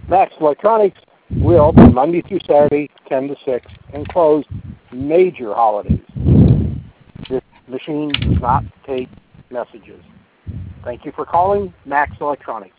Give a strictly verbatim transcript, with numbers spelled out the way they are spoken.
Max Electronics, we're open Monday through Saturday, ten to six, and closed major holidays. This machine does not take messages. Thank you for calling Max Electronics.